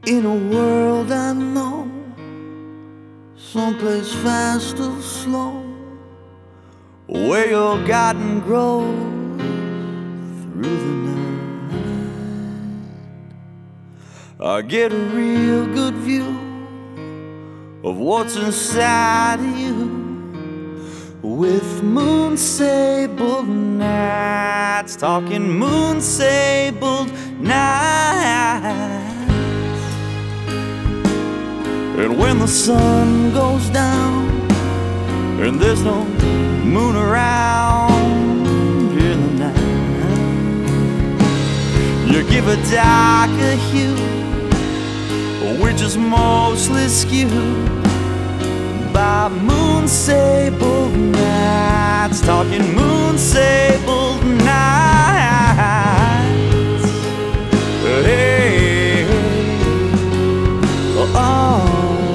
In a world I know, someplace fast or slow, where your garden grows through the night, I get a real good view of what's inside of you, with moon-sabled nights, talking moon-sabled nights. And when the sun goes down and there's no moon around in the night, you give a darker hue, which is mostly skewed by moon-sabled nights, talking moon-sabled nights. Hey, oh.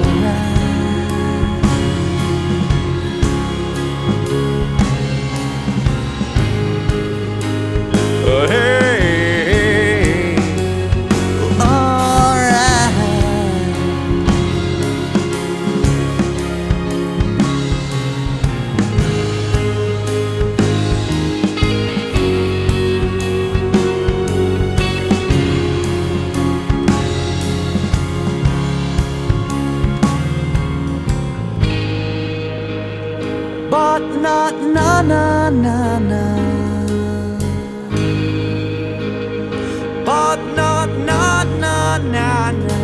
But not na na na na. But not na na na na.